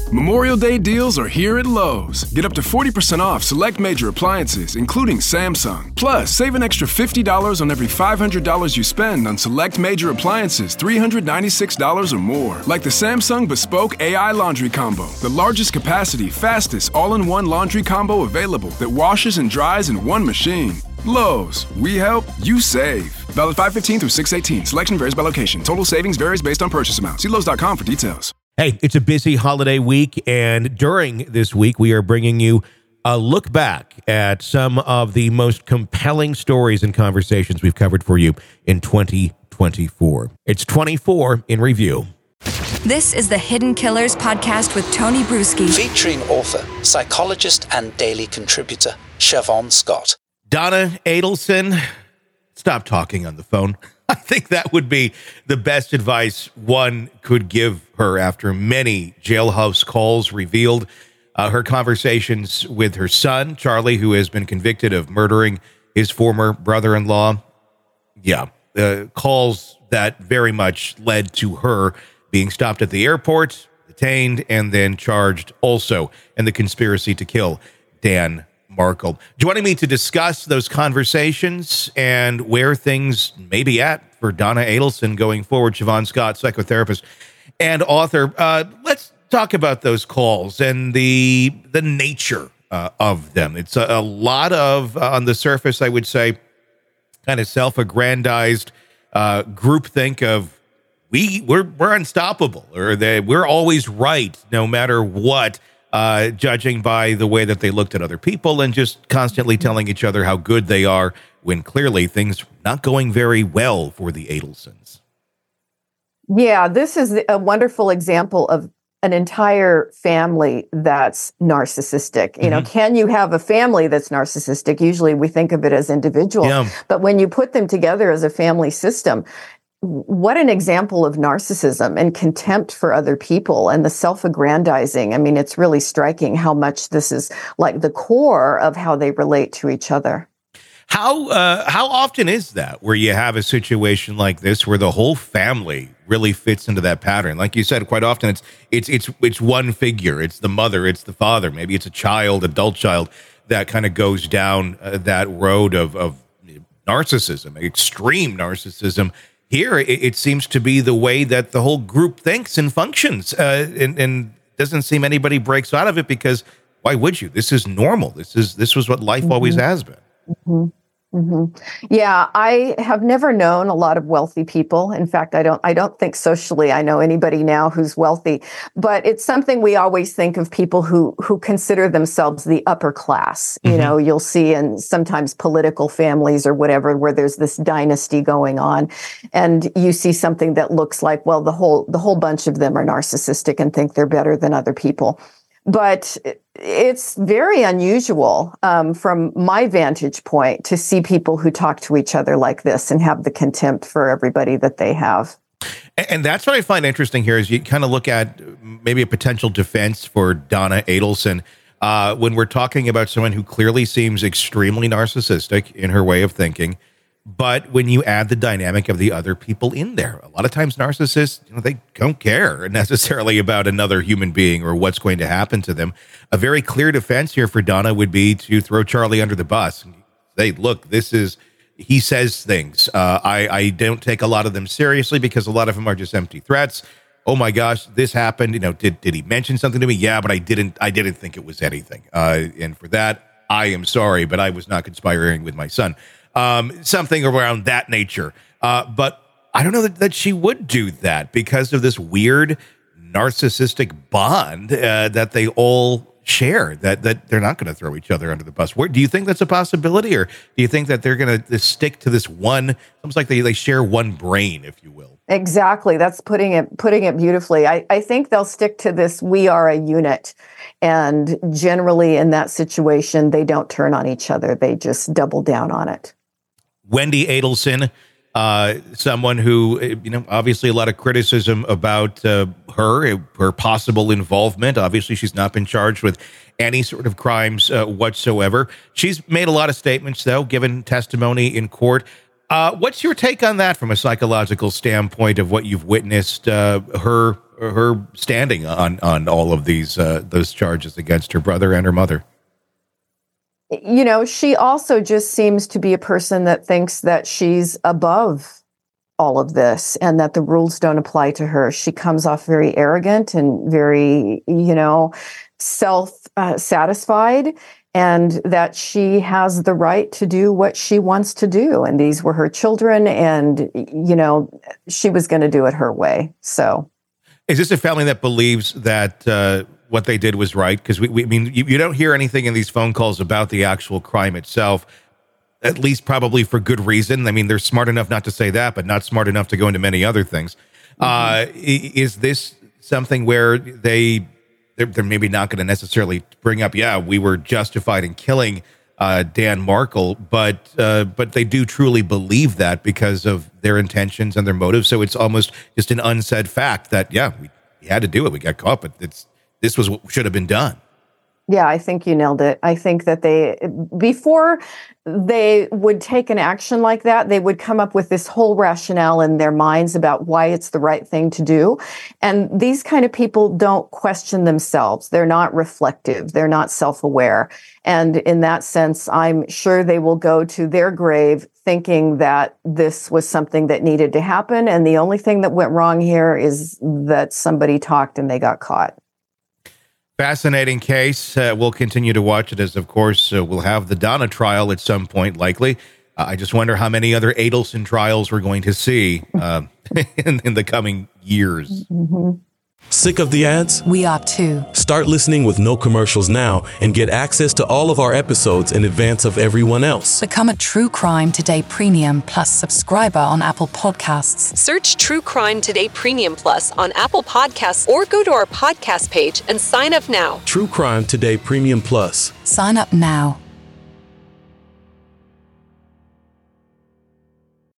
Memorial Day deals are here at Lowe's. Get up to 40% off select major appliances, including Samsung. Plus, save an extra $50 on every $500 you spend on select major appliances, $396 or more. Like the Samsung Bespoke AI Laundry Combo, the largest capacity, fastest, all-in-one laundry combo available that washes and dries in one machine. Lowe's, we help, you save. Valid 5/15 through 6/18. Selection varies by location. Total savings varies based on purchase amount. See Lowe's.com for details. Hey, it's a busy holiday week, and during this week, we are bringing you a look back at some of the most compelling stories and conversations we've covered for you in 2024. It's 24 in review. This is the Hidden Killers podcast with Tony Brueski. Featuring author, psychologist, and daily contributor, Siobhan Scott. Donna Adelson, stop talking on the phone. I think that would be the best advice one could give her after many jailhouse calls revealed her conversations with her son, Charlie, who has been convicted of murdering his former brother-in-law. Yeah, calls that very much led to her being stopped at the airport, detained, and then charged also in the conspiracy to kill Dan Markel. Joining me to discuss those conversations and where things may be at for Donna Adelson going forward, Siobhan Scott, psychotherapist and author. Let's talk about those calls and the nature of them. It's a lot of, on the surface, I would say, kind of self-aggrandized groupthink of we're unstoppable, or that we're always right no matter what. Judging by the way that they looked at other people and just constantly telling each other how good they are when clearly things not going very well for the Adelsons. Yeah, this is a wonderful example of an entire family that's narcissistic. You know, can you have a family that's narcissistic? Usually we think of it as individual, but when you put them together as a family system, what an example of narcissism and contempt for other people and the self-aggrandizing. I mean, it's really striking how much this is like the core of how they relate to each other. How often is that where you have a situation like this where the whole family really fits into that pattern? Like you said, quite often it's one figure. It's the mother, it's the father, maybe it's a child, adult child that kind of goes down that road of narcissism, extreme narcissism. Here, it seems to be the way that the whole group thinks and functions, and doesn't seem anybody breaks out of it, because why would you? This is normal. This was what life always has been. Yeah, I have never known a lot of wealthy people. In fact, I don't think socially I know anybody now who's wealthy, but it's something we always think of people who consider themselves the upper class. You know, you'll see in sometimes political families or whatever, where there's this dynasty going on, and you see something that looks like, well, the whole bunch of them are narcissistic and think they're better than other people. But it's very unusual from my vantage point to see people who talk to each other like this and have the contempt for everybody that they have. And that's what I find interesting here is you kind of look at maybe a potential defense for Donna Adelson when we're talking about someone who clearly seems extremely narcissistic in her way of thinking. But when you add the dynamic of the other people in there, a lot of times narcissists, they don't care necessarily about another human being or what's going to happen to them. A very clear defense here for Donna would be to throw Charlie under the bus and say, look, he says things. I don't take a lot of them seriously because a lot of them are just empty threats. Oh my gosh, this happened. Did he mention something to me? Yeah, but I didn't think it was anything. And for that, I am sorry, but I was not conspiring with my son. Something around that nature. But I don't know that she would do that because of this weird narcissistic bond that they all share, that they're not going to throw each other under the bus. Do you think that's a possibility, or do you think that they're going to stick to this one, almost like they share one brain, if you will? Exactly. That's putting it beautifully. I think they'll stick to this, we are a unit. And generally in that situation, they don't turn on each other. They just double down on it. Wendy Adelson, someone who, obviously a lot of criticism about her possible involvement. Obviously, she's not been charged with any sort of crimes whatsoever. She's made a lot of statements, though, given testimony in court. What's your take on that from a psychological standpoint of what you've witnessed her standing on all of those charges against her brother and her mother. You know, she also just seems to be a person that thinks that she's above all of this and that the rules don't apply to her. She comes off very arrogant and very, self-satisfied, and that she has the right to do what she wants to do. And these were her children, and, she was going to do it her way. So is this a family that believes that what they did was right? Because you don't hear anything in these phone calls about the actual crime itself, at least probably for good reason. I mean, they're smart enough not to say that, but not smart enough to go into many other things. Is this something where they're maybe not going to necessarily bring up, we were justified in killing Dan Markel, but they do truly believe that because of their intentions and their motives. So it's almost just an unsaid fact that, we had to do it. We got caught, but this was what should have been done. Yeah, I think you nailed it. I think that before they would take an action like that, they would come up with this whole rationale in their minds about why it's the right thing to do. And these kind of people don't question themselves. They're not reflective. They're not self-aware. And in that sense, I'm sure they will go to their grave thinking that this was something that needed to happen. And the only thing that went wrong here is that somebody talked and they got caught. Fascinating case. We'll continue to watch it as, of course, we'll have the Donna trial at some point, likely. I just wonder how many other Adelson trials we're going to see in the coming years. Mm-hmm. Sick of the ads? We are too. Start listening with no commercials now and get access to all of our episodes in advance of everyone else. Become a True Crime Today Premium Plus subscriber on Apple Podcasts. Search True Crime Today Premium Plus on Apple Podcasts or go to our podcast page and sign up now. True Crime Today Premium Plus. Sign up now.